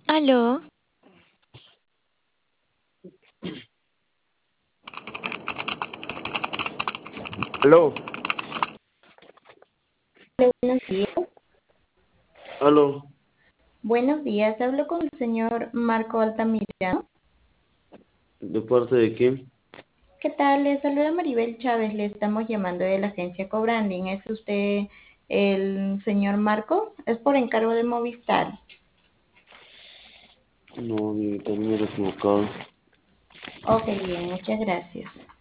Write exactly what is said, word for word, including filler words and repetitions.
Aló, Aló, Buenos días. aló, Buenos días, hablo con el señor Marco Altamirano. ¿de parte de quién? ¿Qué tal? Le saluda Maribel Chávez, le estamos llamando de la agencia Cobranding. ¿Es usted el señor Marco? Es por encargo de Movistar. No, mi número equivocado. Ok, bien, muchas gracias.